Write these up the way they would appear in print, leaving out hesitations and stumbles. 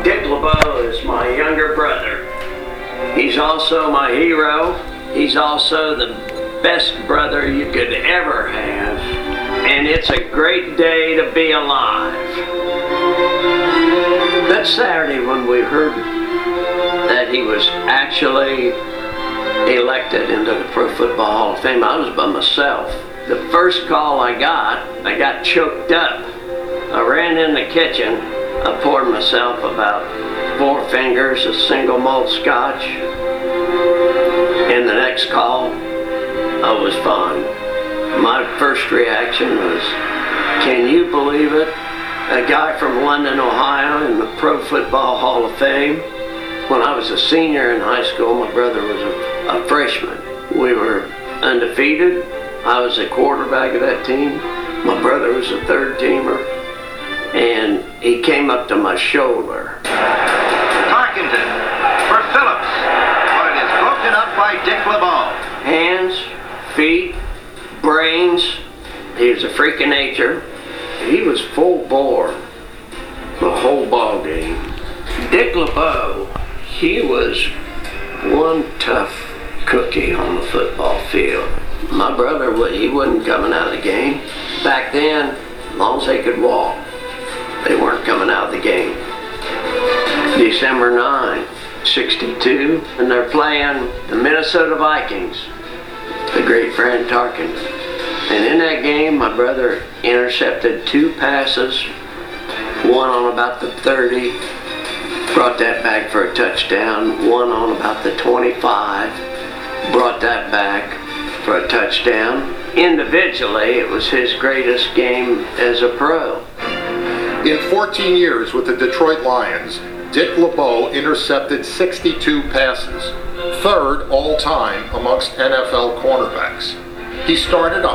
Dick LeBeau is my younger brother. He's also my hero. He's also the best brother you could ever have. And it's a great day to be alive. That Saturday when we heard that he was actually elected into the Pro Football Hall of Fame, I was by myself. The first call I got choked up. I ran in the kitchen. I poured myself about 4 fingers of single malt scotch. And the next call, I was fine. My first reaction was, can you believe it? A guy from London, Ohio in the Pro Football Hall of Fame. When I was a senior in high school, my brother was a freshman. We were undefeated. I was the quarterback of that team. My brother was a third teamer. And he came up to my shoulder. Tarkenton for Phillips, but it is broken up by Dick LeBeau. Hands, feet, brains. He was a freak of nature. He was full bore the whole ball game. Dick LeBeau, he was one tough cookie on the football field. My brother, he wasn't coming out of the game. Back then, as long as they could walk, they weren't coming out of the game. December 9, '62, and they're playing the Minnesota Vikings, the great Fran Tarkenton. And in that game, my brother intercepted 2 passes, one on about the 30, brought that back for a touchdown, one on about the 25, brought that back for a touchdown. Individually, it was his greatest game as a pro. In 14 years with the Detroit Lions, Dick LeBeau intercepted 62 passes, 3rd all-time amongst NFL cornerbacks. He started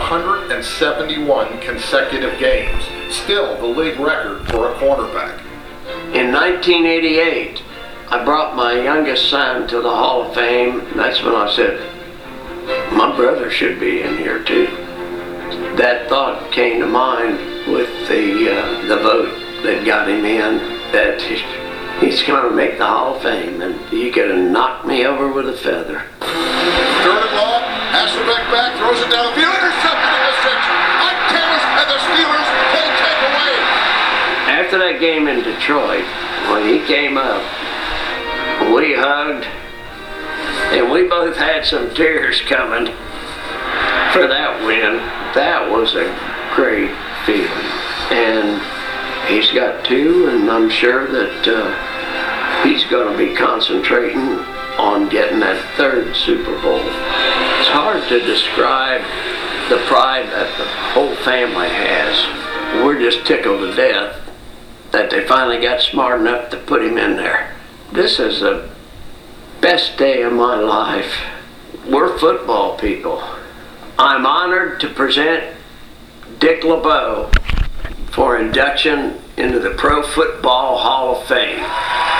171 consecutive games, still the league record for a cornerback. In 1988, I brought my youngest son to the Hall of Fame. That's when I said, my brother should be in here too. That thought came to mind with the vote that got him in, that he's going to make the Hall of Fame, and you could have knocked me over with a feather. 3rd and long, Hasselbeck back, throws it downfield, intercepted in the 6. Ike Taylor and the Steelers pull take away. After that game in Detroit, when he came up, we hugged, and we both had some tears coming for that win. That was a great feeling. And he's got 2, and I'm sure that he's going to be concentrating on getting that 3rd Super Bowl. It's hard to describe the pride that the whole family has. We're just tickled to death that they finally got smart enough to put him in there. This is the best day of my life. We're football people. I'm honored to present Dick LeBeau for induction into the Pro Football Hall of Fame.